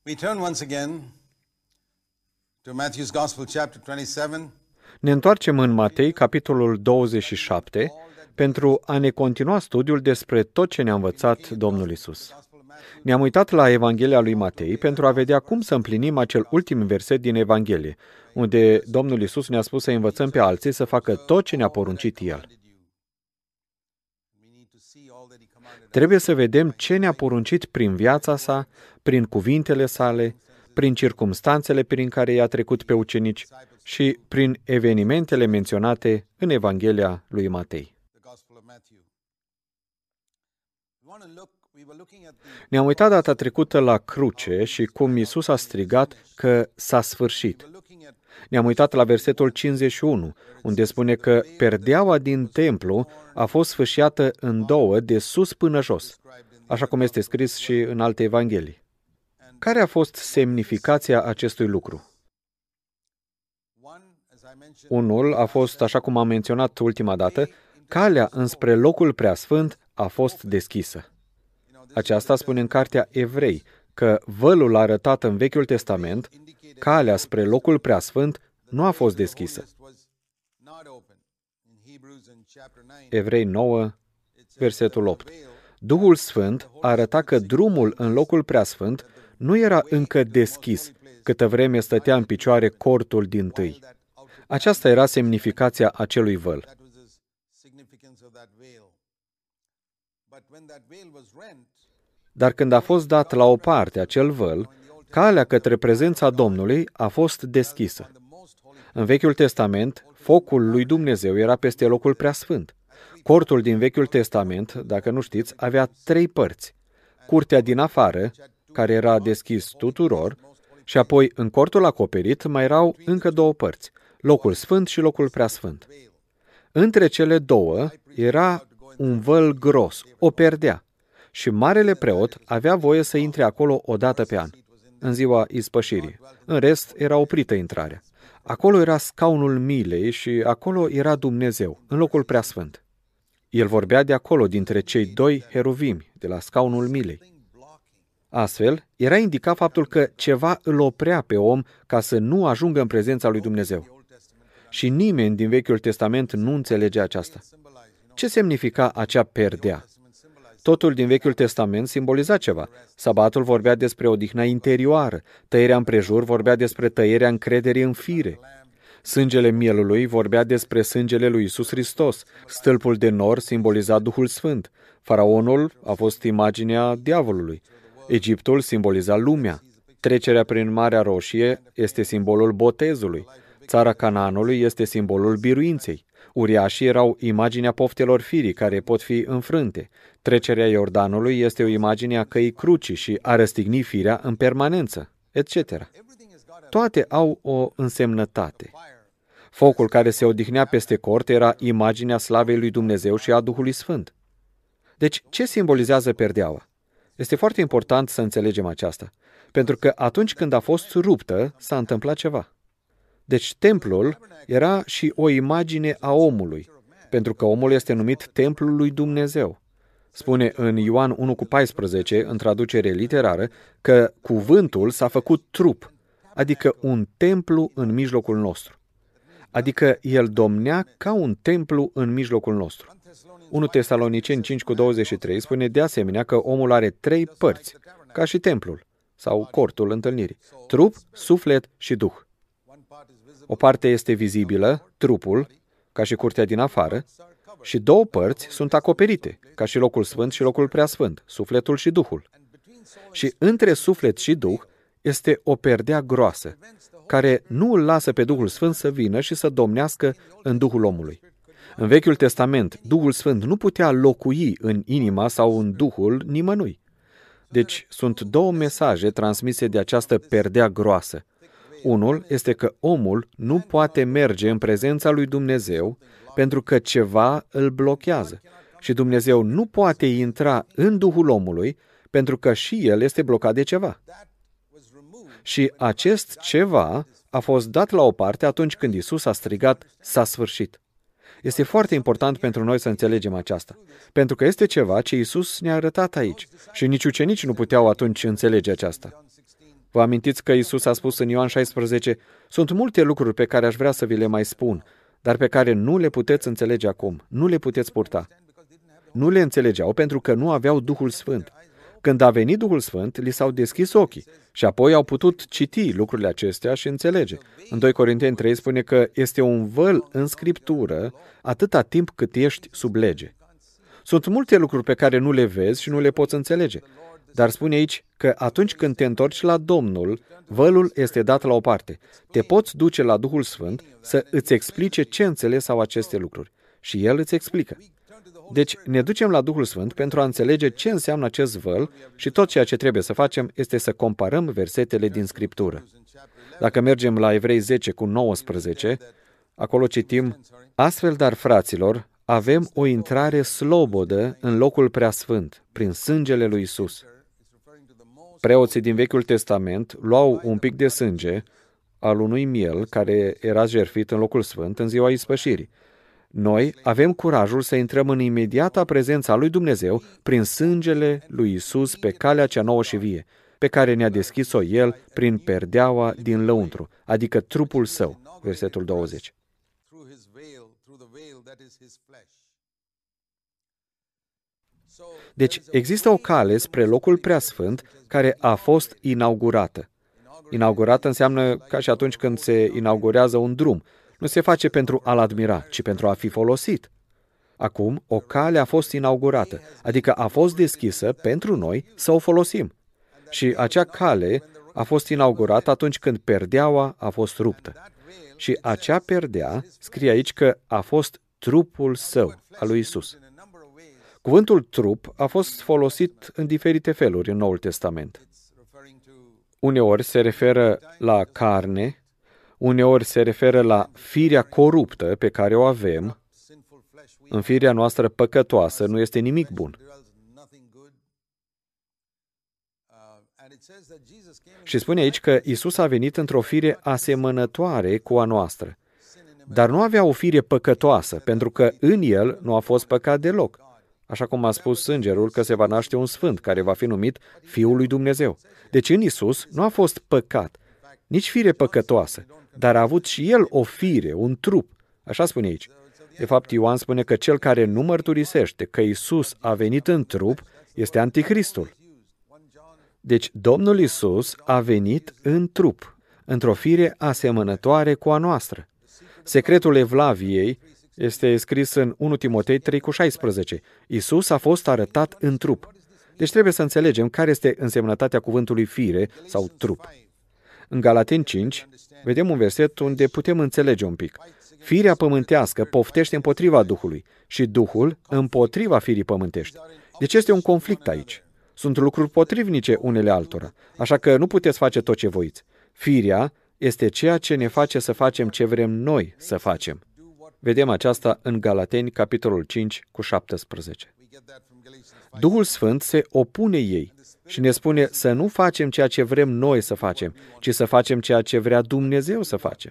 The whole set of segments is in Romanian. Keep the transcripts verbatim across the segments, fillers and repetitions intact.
We turn once again to Matthew's Gospel, chapter twenty-seven. Ne întoarcem în Matei, capitolul douăzeci și șapte, pentru a ne continua studiul despre tot ce ne-a învățat Domnul Isus. Ne-am uitat la Evanghelia lui Matei pentru a vedea cum să împlinim acel ultim verset din Evanghelie, unde Domnul Isus ne-a spus să învățăm pe alții să facă tot ce ne-a poruncit El. Trebuie să vedem ce ne-a poruncit prin viața sa, prin cuvintele sale, prin circumstanțele prin care i-a trecut pe ucenici și prin evenimentele menționate în Evanghelia lui Matei. Ne-am uitat data trecută la cruce și cum Iisus a strigat că s-a sfârșit. Ne-am uitat la versetul cincizeci și unu, unde spune că perdeaua din templu a fost sfâșiată în două, de sus până jos, așa cum este scris și în alte evanghelii. Care a fost semnificația acestui lucru? Unul a fost, așa cum am menționat ultima dată, calea înspre locul preasfânt a fost deschisă. Aceasta spune în cartea Evrei că vălul arătat în Vechiul Testament, calea spre locul preasfânt, nu a fost deschisă. Evrei nouă, versetul opt. Duhul Sfânt arăta că drumul în locul preasfânt nu era încă deschis, câtă vreme stătea în picioare cortul dintâi. Aceasta era semnificația acelui văl. Dar când a fost dat la o parte acel văl, calea către prezența Domnului a fost deschisă. În Vechiul Testament, focul lui Dumnezeu era peste locul preasfânt. Cortul din Vechiul Testament, dacă nu știți, avea trei părți. Curtea din afară, care era deschis tuturor, și apoi în cortul acoperit mai erau încă două părți, locul sfânt și locul preasfânt. Între cele două era un văl gros, o perdea, și marele preot avea voie să intre acolo o dată pe an, în ziua ispășirii. În rest, era oprită intrarea. Acolo era scaunul milei și acolo era Dumnezeu, în locul preasfânt. El vorbea de acolo, dintre cei doi heruvimi, de la scaunul milei. Astfel, era indicat faptul că ceva îl oprea pe om ca să nu ajungă în prezența lui Dumnezeu. Și nimeni din Vechiul Testament nu înțelegea aceasta. Ce semnifica acea perdea? Totul din Vechiul Testament simboliza ceva. Sabatul vorbea despre odihna interioară, tăierea împrejur vorbea despre tăierea încrederii în fire. Sângele mielului vorbea despre sângele lui Iisus Hristos. Stâlpul de nor simboliza Duhul Sfânt. Faraonul a fost imaginea diavolului. Egiptul simboliza lumea. Trecerea prin Marea Roșie este simbolul botezului. Țara Canaanului este simbolul biruinței. Uriașii erau imaginea poftelor firii care pot fi înfrânte. Trecerea Iordanului este o imagine a căii crucii și a răstigni firea în permanență, et cetera. Toate au o însemnătate. Focul care se odihnea peste cort era imaginea slavei lui Dumnezeu și a Duhului Sfânt. Deci, ce simbolizează perdeaua? Este foarte important să înțelegem aceasta, pentru că atunci când a fost ruptă, s-a întâmplat ceva. Deci templul era și o imagine a omului, pentru că omul este numit templul lui Dumnezeu. Spune în Ioan unu cu paisprezece, în traducere literară, că cuvântul s-a făcut trup, adică un templu în mijlocul nostru. Adică el domnea ca un templu în mijlocul nostru. unu Tesaloniceni cinci cu douăzeci și trei spune de asemenea că omul are trei părți, ca și templul, sau cortul întâlnirii, trup, suflet și duh. O parte este vizibilă, trupul, ca și curtea din afară, și două părți sunt acoperite, ca și locul sfânt și locul preasfânt, sufletul și duhul. Și între suflet și duh este o perdea groasă, care nu îl lasă pe Duhul Sfânt să vină și să domnească în Duhul omului. În Vechiul Testament, Duhul Sfânt nu putea locui în inima sau în Duhul nimănui. Deci sunt două mesaje transmise de această perdea groasă. Unul este că omul nu poate merge în prezența lui Dumnezeu pentru că ceva îl blochează. Și Dumnezeu nu poate intra în Duhul omului pentru că și el este blocat de ceva. Și acest ceva a fost dat la o parte atunci când Iisus a strigat, s-a sfârșit. Este foarte important pentru noi să înțelegem aceasta, pentru că este ceva ce Iisus ne-a arătat aici și nici ucenici nu puteau atunci înțelege aceasta. Vă amintiți că Iisus a spus în Ioan șaisprezece, sunt multe lucruri pe care aș vrea să vi le mai spun, dar pe care nu le puteți înțelege acum, nu le puteți purta. Nu le înțelegeau pentru că nu aveau Duhul Sfânt. Când a venit Duhul Sfânt, li s-au deschis ochii și apoi au putut citi lucrurile acestea și înțelege. În doi Corinteni trei spune că este un văl în Scriptură atâta timp cât ești sub lege. Sunt multe lucruri pe care nu le vezi și nu le poți înțelege. Dar spune aici că atunci când te întorci la Domnul, vălul este dat la o parte. Te poți duce la Duhul Sfânt să îți explice ce înțeles sau aceste lucruri. Și El îți explică. Deci ne ducem la Duhul Sfânt pentru a înțelege ce înseamnă acest văl și tot ceea ce trebuie să facem este să comparăm versetele din Scriptură. Dacă mergem la Evrei zece cu nouăsprezece, acolo citim, astfel, dar, fraților, avem o intrare slobodă în locul preasfânt, prin sângele lui Iisus. Preoții din Vechiul Testament luau un pic de sânge al unui miel care era jertfit în locul sfânt în ziua ispășirii. Noi avem curajul să intrăm în imediata prezența lui Dumnezeu prin sângele lui Iisus pe calea cea nouă și vie, pe care ne-a deschis-o El prin perdeaua din lăuntru, adică trupul Său, versetul douăzeci. Deci există o cale spre locul preasfânt care a fost inaugurată. Inaugurată înseamnă ca și atunci când se inaugurează un drum. Nu se face pentru a-l admira, ci pentru a fi folosit. Acum, o cale a fost inaugurată, adică a fost deschisă pentru noi să o folosim. Și acea cale a fost inaugurată atunci când perdeaua a fost ruptă. Și acea perdea, scrie aici că a fost trupul Său, al lui Iisus. Cuvântul trup a fost folosit în diferite feluri în Noul Testament. Uneori se referă la carne, uneori se referă la firea coruptă pe care o avem. În firea noastră păcătoasă nu este nimic bun. Și spune aici că Iisus a venit într-o fire asemănătoare cu a noastră, dar nu avea o fire păcătoasă, pentru că în El nu a fost păcat deloc. Așa cum a spus îngerul că se va naște un sfânt care va fi numit Fiul lui Dumnezeu. Deci în Iisus nu a fost păcat, nici fire păcătoasă, dar a avut și El o fire, un trup. Așa spune aici. De fapt, Ioan spune că cel care nu mărturisește că Iisus a venit în trup este Anticristul. Deci Domnul Iisus a venit în trup, într-o fire asemănătoare cu a noastră. Secretul Evlaviei este scris în unu Timotei trei cu șaisprezece. Iisus a fost arătat în trup. Deci trebuie să înțelegem care este însemnătatea cuvântului fire sau trup. În Galateni cinci vedem un verset unde putem înțelege un pic. Firea pământească poftește împotriva Duhului și Duhul împotriva firii pământești. Deci este un conflict aici. Sunt lucruri potrivnice unele altora, așa că nu puteți face tot ce voiți. Firea este ceea ce ne face să facem ce vrem noi să facem. Vedem aceasta în Galateni, capitolul cinci, cu șaptesprezece. Duhul Sfânt se opune ei și ne spune să nu facem ceea ce vrem noi să facem, ci să facem ceea ce vrea Dumnezeu să facem.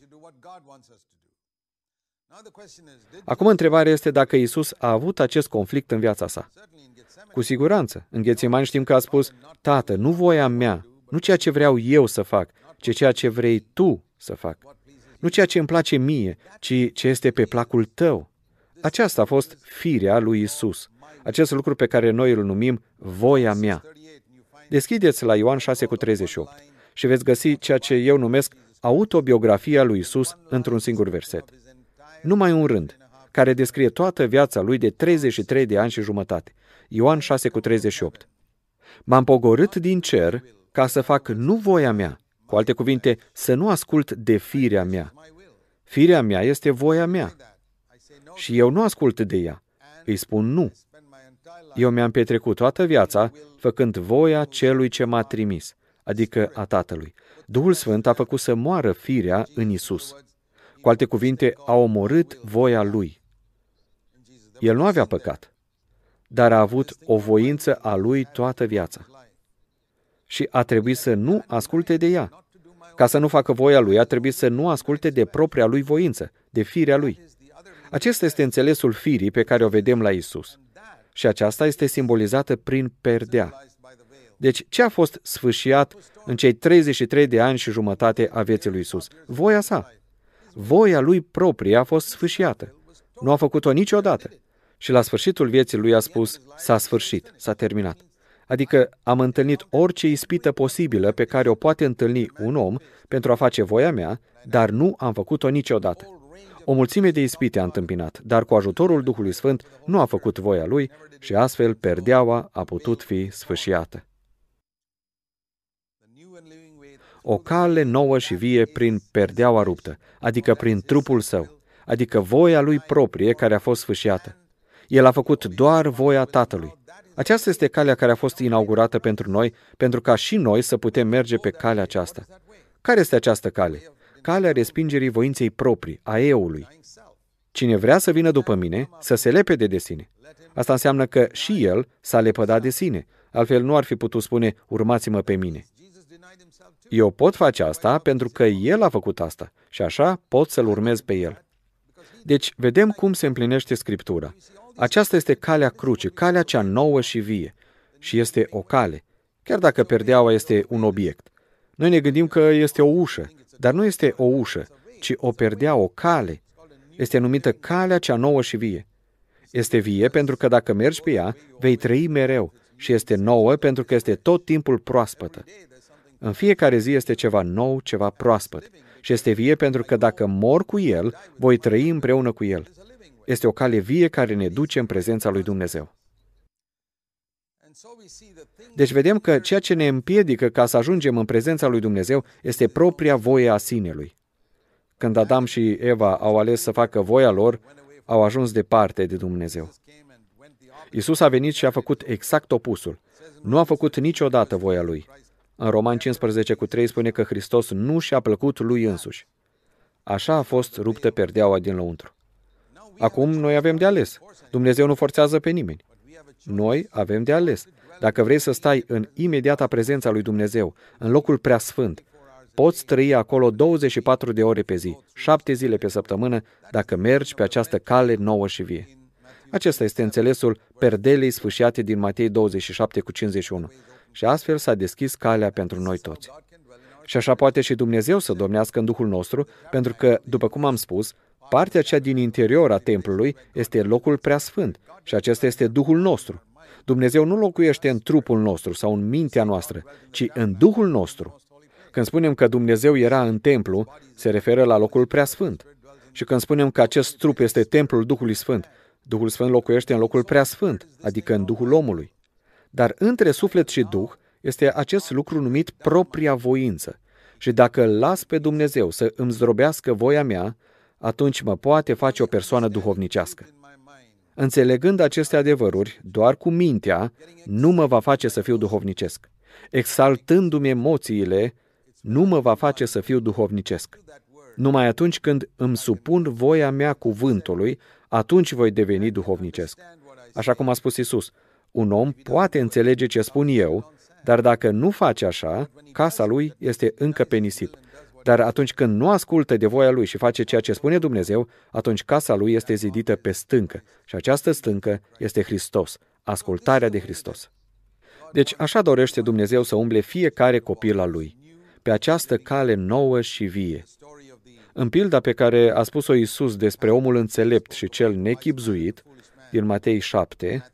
Acum întrebarea este dacă Iisus a avut acest conflict în viața sa. Cu siguranță. În Ghețimani știm că a spus, Tată, nu voia mea, nu ceea ce vreau eu să fac, ci ceea ce vrei Tu să fac. Nu ceea ce îmi place mie, ci ce este pe placul Tău. Aceasta a fost firea lui Iisus. Acest lucru pe care noi îl numim voia mea. Deschideți la Ioan șase cu treizeci și opt și veți găsi ceea ce eu numesc autobiografia lui Iisus într-un singur verset. Numai un rând, care descrie toată viața lui de treizeci și trei de ani și jumătate. Ioan șase cu treizeci și opt. M-am pogorât din cer ca să fac nu voia mea, cu alte cuvinte, să nu ascult de firea mea. Firea mea este voia mea și eu nu ascult de ea. Îi spun nu. Eu mi-am petrecut toată viața făcând voia celui ce m-a trimis, adică a Tatălui. Duhul Sfânt a făcut să moară firea în Iisus. Cu alte cuvinte, a omorât voia Lui. El nu avea păcat, dar a avut o voință a Lui toată viața. Și a trebuit să nu asculte de ea. Ca să nu facă voia Lui, a trebuit să nu asculte de propria Lui voință, de firea Lui. Acesta este înțelesul firii pe care o vedem la Iisus. Și aceasta este simbolizată prin perdea. Deci, ce a fost sfâșiat în cei treizeci și trei de ani și jumătate a vieții lui Iisus? Voia sa. Voia lui proprie a fost sfâșiată. Nu a făcut-o niciodată. Și la sfârșitul vieții lui a spus, s-a sfârșit, s-a terminat. Adică am întâlnit orice ispită posibilă pe care o poate întâlni un om pentru a face voia mea, dar nu am făcut-o niciodată. O mulțime de ispite a întâmpinat, dar cu ajutorul Duhului Sfânt nu a făcut voia lui și astfel perdeaua a putut fi sfâșiată. O cale nouă și vie prin perdeaua ruptă, adică prin trupul său, adică voia lui proprie care a fost sfâșiată. El a făcut doar voia Tatălui. Aceasta este calea care a fost inaugurată pentru noi, pentru ca și noi să putem merge pe calea aceasta. Care este această cale? Calea respingerii voinței proprii, a eului. Cine vrea să vină după mine, să se lepede de sine. Asta înseamnă că și el s-a lepădat de sine. Altfel nu ar fi putut spune, urmați-mă pe mine. Eu pot face asta pentru că el a făcut asta și așa pot să-l urmez pe el. Deci, vedem cum se împlinește Scriptura. Aceasta este calea crucii, calea cea nouă și vie. Și este o cale, chiar dacă perdeaua este un obiect. Noi ne gândim că este o ușă, dar nu este o ușă, ci o perdea, o cale. Este numită calea cea nouă și vie. Este vie pentru că dacă mergi pe ea, vei trăi mereu și este nouă pentru că este tot timpul proaspătă. În fiecare zi este ceva nou, ceva proaspăt. Și este vie pentru că dacă mor cu el, voi trăi împreună cu el. Este o cale vie care ne duce în prezența lui Dumnezeu. Deci vedem că ceea ce ne împiedică ca să ajungem în prezența lui Dumnezeu este propria voie a sinelui. Când Adam și Eva au ales să facă voia lor, au ajuns departe de Dumnezeu. Iisus a venit și a făcut exact opusul. Nu a făcut niciodată voia lui. În Romani cincisprezece cu trei spune că Hristos nu și-a plăcut lui însuși. Așa a fost ruptă perdeaua din lăuntru. Acum noi avem de ales. Dumnezeu nu forțează pe nimeni. Noi avem de ales. Dacă vrei să stai în imediata prezența lui Dumnezeu, în locul preasfânt, poți trăi acolo douăzeci și patru de ore pe zi, șapte zile pe săptămână, dacă mergi pe această cale nouă și vie. Acesta este înțelesul perdelei sfâșiate din Matei douăzeci și șapte cu cincizeci și unu. Și astfel s-a deschis calea pentru noi toți. Și așa poate și Dumnezeu să domnească în Duhul nostru, pentru că, după cum am spus, partea cea din interior a templului este locul preasfânt și acesta este Duhul nostru. Dumnezeu nu locuiește în trupul nostru sau în mintea noastră, ci în Duhul nostru. Când spunem că Dumnezeu era în templu, se referă la locul preasfânt. Și când spunem că acest trup este templul Duhului Sfânt, Duhul Sfânt locuiește în locul preasfânt, adică în Duhul omului. Dar între suflet și Duh este acest lucru numit propria voință. Și dacă îl las pe Dumnezeu să îmi zdrobească voia mea, atunci mă poate face o persoană duhovnicească. Înțelegând aceste adevăruri, doar cu mintea, nu mă va face să fiu duhovnicesc. Exaltându-mi emoțiile, nu mă va face să fiu duhovnicesc. Numai atunci când îmi supun voia mea cuvântului, atunci voi deveni duhovnicesc. Așa cum a spus Iisus, un om poate înțelege ce spun eu, dar dacă nu face așa, casa lui este încă pe nisip. Dar atunci când nu ascultă de voia lui și face ceea ce spune Dumnezeu, atunci casa lui este zidită pe stâncă. Și această stâncă este Hristos, ascultarea de Hristos. Deci așa dorește Dumnezeu să umble fiecare copil al lui, pe această cale nouă și vie. În pilda pe care a spus-o Iisus despre omul înțelept și cel nechibzuit, din Matei șapte,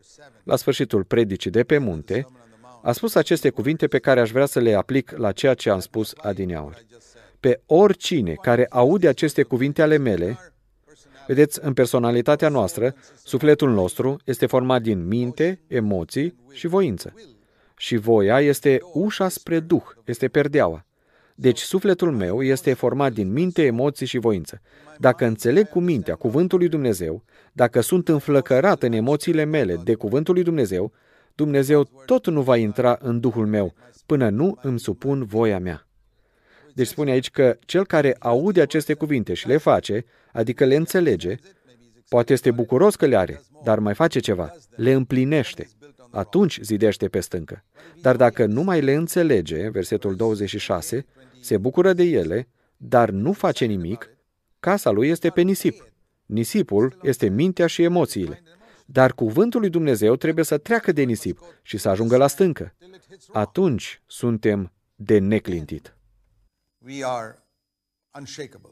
la sfârșitul predicii de pe munte, a spus aceste cuvinte pe care aș vrea să le aplic la ceea ce am spus adineauri. Pe oricine care aude aceste cuvinte ale mele, vedeți, în personalitatea noastră, sufletul nostru este format din minte, emoții și voință. Și voia este ușa spre Duh, este perdeaua. Deci sufletul meu este format din minte, emoții și voință. Dacă înțeleg cu mintea cuvântul lui Dumnezeu, dacă sunt înflăcărat în emoțiile mele de cuvântul lui Dumnezeu, Dumnezeu tot nu va intra în Duhul meu până nu îmi supun voia mea. Deci spune aici că cel care aude aceste cuvinte și le face, adică le înțelege, poate este bucuros că le are, dar mai face ceva, le împlinește. Atunci zidește pe stâncă. Dar dacă nu mai le înțelege, versetul douăzeci și șase, se bucură de ele, dar nu face nimic, casa lui este pe nisip. Nisipul este mintea și emoțiile. dar cuvântul lui Dumnezeu trebuie să treacă de nisip și să ajungă la stâncă. Atunci suntem de neclintit. We are unshakable.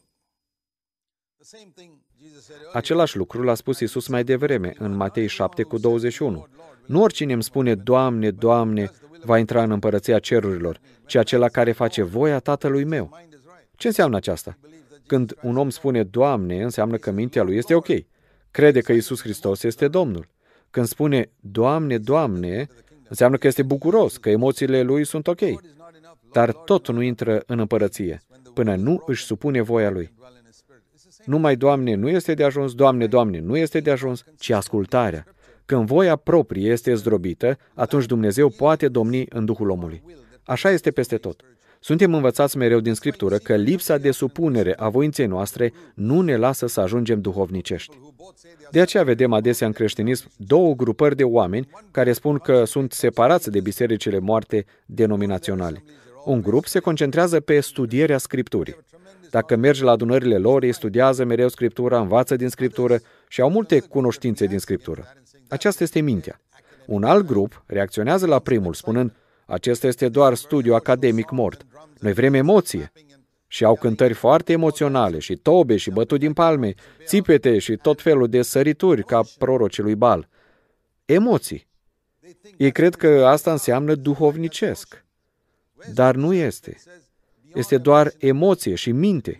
The same thing Jesus said earlier. Același lucru l-a spus Iisus mai devreme, în Matei șapte cu douăzeci și unu. Nu oricine îmi spune, Doamne, Doamne, va intra în împărăția cerurilor, ci acela care face voia Tatălui meu. Ce înseamnă aceasta? Când un om spune Doamne, înseamnă că mintea lui este ok. Crede că Iisus Hristos este Domnul. Când spune Doamne, Doamne, înseamnă că este bucuros, că emoțiile lui sunt ok. Dar tot nu intră în împărăție, până nu își supune voia lui. Numai Doamne nu este de ajuns, Doamne, Doamne nu este de ajuns, ci ascultarea. Când voia proprie este zdrobită, atunci Dumnezeu poate domni în Duhul omului. Așa este peste tot. Suntem învățați mereu din Scriptură că lipsa de supunere a voinței noastre nu ne lasă să ajungem duhovnicești. De aceea vedem adesea în creștinism două grupări de oameni care spun că sunt separați de bisericile moarte denominaționale. Un grup se concentrează pe studierea Scripturii. Dacă mergi la adunările lor, ei studiază mereu Scriptura, învață din Scriptură și au multe cunoștințe din Scriptură. Aceasta este mintea. Un alt grup reacționează la primul, spunând, acesta este doar studiu academic mort. Noi vrem emoție. Și au cântări foarte emoționale și tobe și bătut din palme, țipete și tot felul de sărituri ca prorocii lui Baal. Emoții. Ei cred că asta înseamnă duhovnicesc. Dar nu este. Este doar emoție și minte.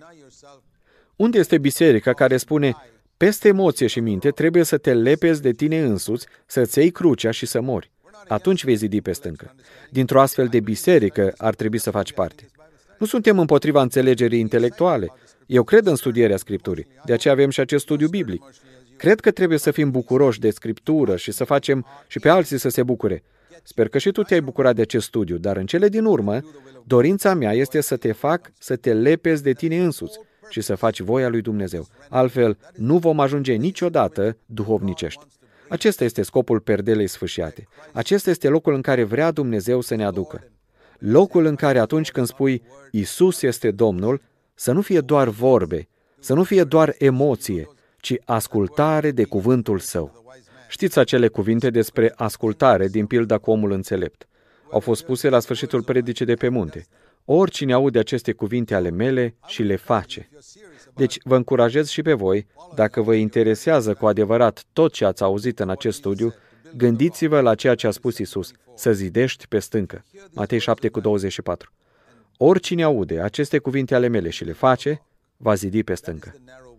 Unde este biserica care spune, peste emoție și minte trebuie să te lepezi de tine însuți, să-ți iei crucea și să mori. Atunci vei zidi pe stâncă. Dintr-o astfel de biserică ar trebui să faci parte. Nu suntem împotriva înțelegerii intelectuale. Eu cred în studierea Scripturii. De aceea avem și acest studiu biblic. Cred că trebuie să fim bucuroși de Scriptură și să facem și pe alții să se bucure. Sper că și tu te-ai bucurat de acest studiu, dar în cele din urmă, dorința mea este să te fac să te lepezi de tine însuți și să faci voia lui Dumnezeu. Altfel, nu vom ajunge niciodată duhovnicești. Acesta este scopul perdelei sfâșiate. Acesta este locul în care vrea Dumnezeu să ne aducă. Locul în care atunci când spui Iisus este Domnul, să nu fie doar vorbe, să nu fie doar emoție, ci ascultare de cuvântul Său. Știți acele cuvinte despre ascultare din pilda cu omul înțelept. Au fost spuse la sfârșitul predicii de pe munte. Oricine aude aceste cuvinte ale mele și le face. Deci vă încurajez și pe voi, dacă vă interesează cu adevărat tot ce ați auzit în acest studiu, gândiți-vă la ceea ce a spus Iisus, să zidești pe stâncă. Matei șapte cu douăzeci și patru. Oricine aude aceste cuvinte ale mele și le face, va zidi pe stâncă.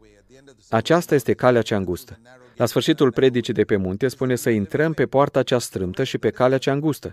Aceasta este calea cea îngustă. La sfârșitul predicii de pe munte spune să intrăm pe poarta cea strâmtă și pe calea cea îngustă.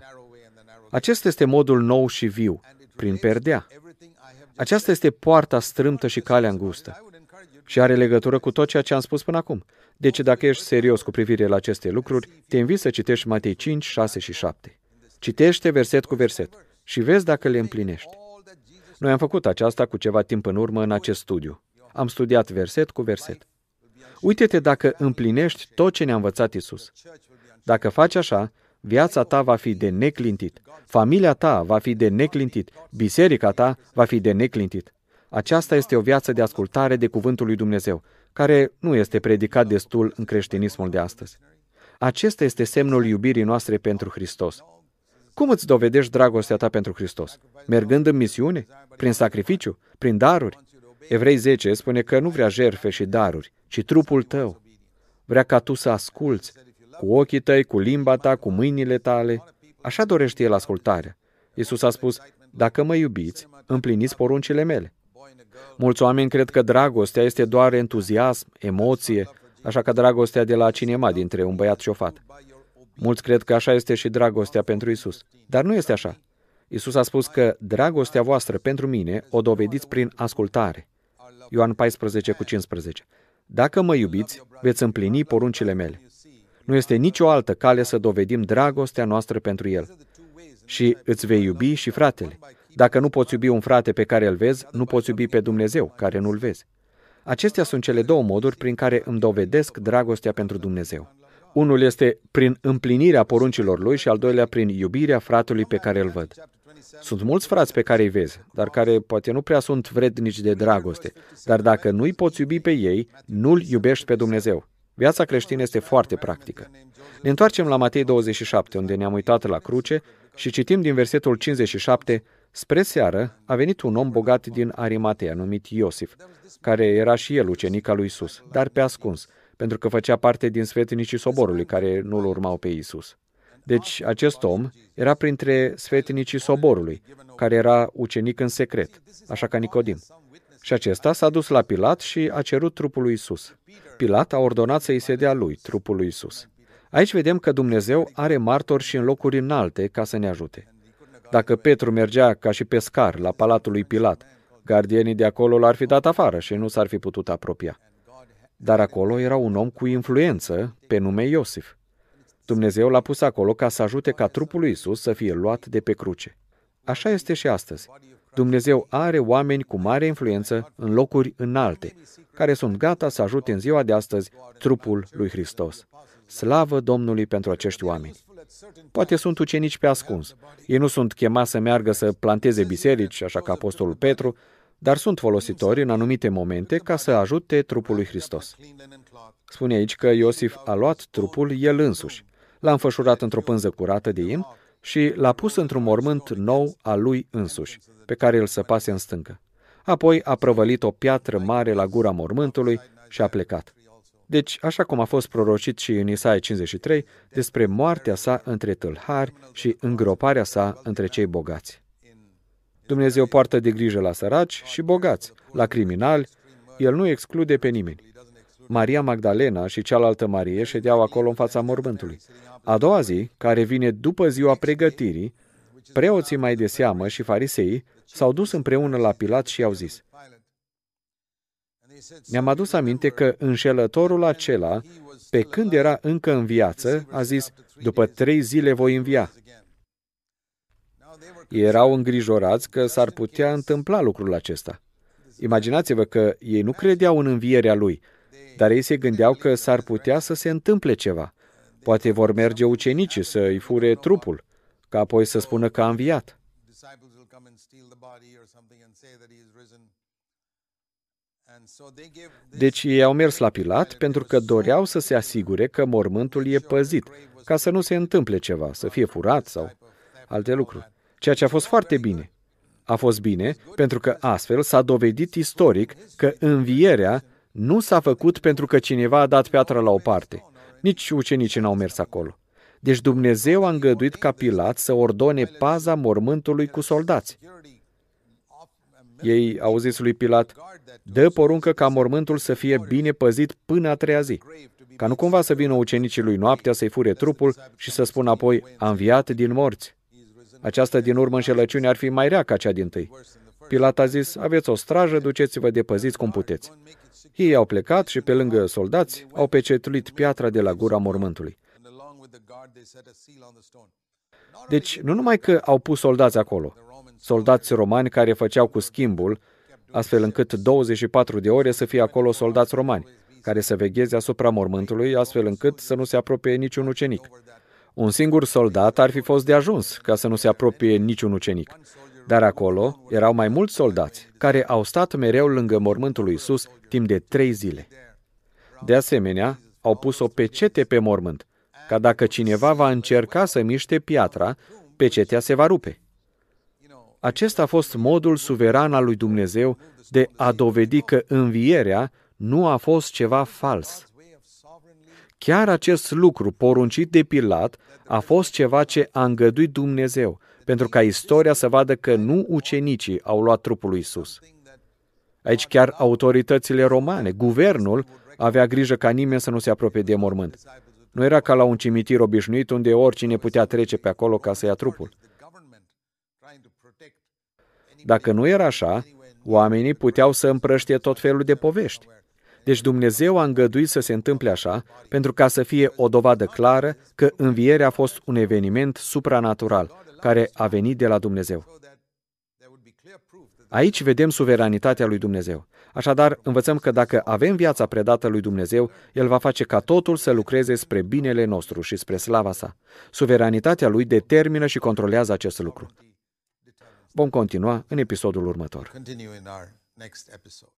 Acesta este modul nou și viu, prin perdea. Aceasta este poarta strâmtă și calea îngustă. Și are legătură cu tot ceea ce am spus până acum. Deci, dacă ești serios cu privire la aceste lucruri, te invit să citești Matei cinci, șase și șapte. Citește verset cu verset și vezi dacă le împlinești. Noi am făcut aceasta cu ceva timp în urmă în acest studiu. Am studiat verset cu verset. Uite-te dacă împlinești tot ce ne-a învățat Iisus. Dacă faci așa, viața ta va fi de neclintit, familia ta va fi de neclintit, biserica ta va fi de neclintit. Aceasta este o viață de ascultare de cuvântul lui Dumnezeu, care nu este predicat destul în creștinismul de astăzi. Acesta este semnul iubirii noastre pentru Hristos. Cum îți dovedești dragostea ta pentru Hristos? Mergând în misiune? Prin sacrificiu? Prin daruri? Evrei zece spune că nu vrea jertfe și daruri, ci trupul tău. Vrea ca tu să asculți, cu ochii tăi, cu limba ta, cu mâinile tale. Așa dorește El ascultarea. Iisus a spus, dacă mă iubiți, împliniți poruncile mele. Mulți oameni cred că dragostea este doar entuziasm, emoție, așa ca dragostea de la cinema dintre un băiat și o fată. Mulți cred că așa este și dragostea pentru Iisus, dar nu este așa. Iisus a spus că dragostea voastră pentru mine o dovediți prin ascultare. Ioan paisprezece cu cincisprezece. Dacă mă iubiți, veți împlini poruncile mele. Nu este nicio altă cale să dovedim dragostea noastră pentru El. Și îți vei iubi și fratele. Dacă nu poți iubi un frate pe care îl vezi, nu poți iubi pe Dumnezeu, care nu-L vezi. Acestea sunt cele două moduri prin care îmi dovedesc dragostea pentru Dumnezeu. Unul este prin împlinirea poruncilor Lui și al doilea prin iubirea fratelui pe care îl văd. Sunt mulți frați pe care îi vezi, dar care poate nu prea sunt vrednici de dragoste. Dar dacă nu-i poți iubi pe ei, nu-L iubești pe Dumnezeu. Viața creștină este foarte practică. Ne întoarcem la Matei douăzeci și șapte, unde ne-am uitat la cruce și citim din versetul cincizeci și șapte: spre seară a venit un om bogat din Arimatea, numit Iosif, care era și el ucenic al lui Iisus, dar pe ascuns, pentru că făcea parte din sfetnicii soborului care nu-l urmau pe Iisus. Deci acest om era printre sfetnicii soborului, care era ucenic în secret, așa ca Nicodim. Și acesta s-a dus la Pilat și a cerut trupul lui Iisus. Pilat a ordonat să-i se dea lui trupul lui Iisus. Aici vedem că Dumnezeu are martori și în locuri înalte ca să ne ajute. Dacă Petru mergea ca și pescar la palatul lui Pilat, gardienii de acolo l-ar fi dat afară și nu s-ar fi putut apropia. Dar acolo era un om cu influență pe nume Iosif. Dumnezeu l-a pus acolo ca să ajute ca trupul lui Iisus să fie luat de pe cruce. Așa este și astăzi. Dumnezeu are oameni cu mare influență în locuri înalte, care sunt gata să ajute în ziua de astăzi trupul lui Hristos. Slavă Domnului pentru acești oameni! Poate sunt ucenici pe ascuns. Ei nu sunt chemați să meargă să planteze biserici, așa ca apostolul Petru, dar sunt folositori în anumite momente ca să ajute trupul lui Hristos. Spune aici că Iosif a luat trupul el însuși, l-a înfășurat într-o pânză curată de in și l-a pus într-un mormânt nou al lui însuși, pe care îl săpase în stâncă. Apoi a prăvălit o piatră mare la gura mormântului și a plecat. Deci, așa cum a fost prorocit și în Isaia cincizeci și trei, despre moartea sa între tâlhari și îngroparea sa între cei bogați. Dumnezeu poartă de grijă la săraci și bogați, la criminali, El nu exclude pe nimeni. Maria Magdalena și cealaltă Marie ședeau acolo în fața mormântului. A doua zi, care vine după ziua pregătirii, preoții mai de seamă și fariseii s-au dus împreună la Pilat și i-au zis: ne-am adus aminte că înșelătorul acela, pe când era încă în viață, a zis: după trei zile voi învia. Ei erau îngrijorați că s-ar putea întâmpla lucrul acesta. Imaginați-vă că ei nu credeau în învierea lui, dar ei se gândeau că s-ar putea să se întâmple ceva. Poate vor merge ucenicii să îi fure trupul, ca apoi să spună că a înviat. Deci ei au mers la Pilat pentru că doreau să se asigure că mormântul e păzit, ca să nu se întâmple ceva, să fie furat sau alte lucruri. Ceea ce a fost foarte bine. A fost bine pentru că astfel s-a dovedit istoric că învierea nu s-a făcut pentru că cineva a dat piatra la o parte. Nici ucenicii n-au mers acolo. Deci Dumnezeu a îngăduit ca Pilat să ordone paza mormântului cu soldați. Ei au zis lui Pilat: dă poruncă ca mormântul să fie bine păzit până a treia zi, ca nu cumva să vină ucenicii lui noaptea să-i fure trupul și să spună apoi: a înviat din morți. Această din urmă înșelăciune ar fi mai rea ca cea dintâi. Pilat a zis: aveți o strajă, duceți-vă de păziți cum puteți. Ei au plecat și pe lângă soldați au pecetuit piatra de la gura mormântului. Deci, nu numai că au pus soldați acolo, soldați romani care făceau cu schimbul, astfel încât douăzeci și patru de ore să fie acolo soldați romani, care să vegheze asupra mormântului, astfel încât să nu se apropie niciun ucenic. Un singur soldat ar fi fost de ajuns ca să nu se apropie niciun ucenic. Dar acolo erau mai mulți soldați, care au stat mereu lângă mormântul lui Iisus timp de trei zile. De asemenea, au pus o pecete pe mormânt, ca dacă cineva va încerca să miște piatra, pecetea se va rupe. Acesta a fost modul suveran al lui Dumnezeu de a dovedi că învierea nu a fost ceva fals. Chiar acest lucru poruncit de Pilat a fost ceva ce a îngăduit Dumnezeu, pentru ca istoria să vadă că nu ucenicii au luat trupul lui Iisus. Aici chiar autoritățile romane, guvernul, avea grijă ca nimeni să nu se apropie de mormânt. Nu era ca la un cimitir obișnuit unde oricine putea trece pe acolo ca să ia trupul. Dacă nu era așa, oamenii puteau să împrăștie tot felul de povești. Deci Dumnezeu a îngăduit să se întâmple așa, pentru ca să fie o dovadă clară că învierea a fost un eveniment supranatural, care a venit de la Dumnezeu. Aici vedem suveranitatea lui Dumnezeu. Așadar, învățăm că dacă avem viața predată lui Dumnezeu, El va face ca totul să lucreze spre binele nostru și spre slava sa. Suveranitatea Lui determină și controlează acest lucru. Vom continua în episodul următor.